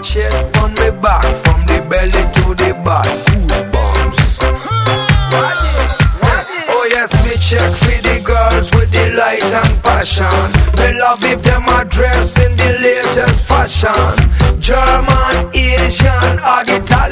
chest on the back, from the belly to the back, goosebumps. Oh yes, me check for the girls with the light and passion. Me love if them are dressed in the latest fashion. German, Asian, or the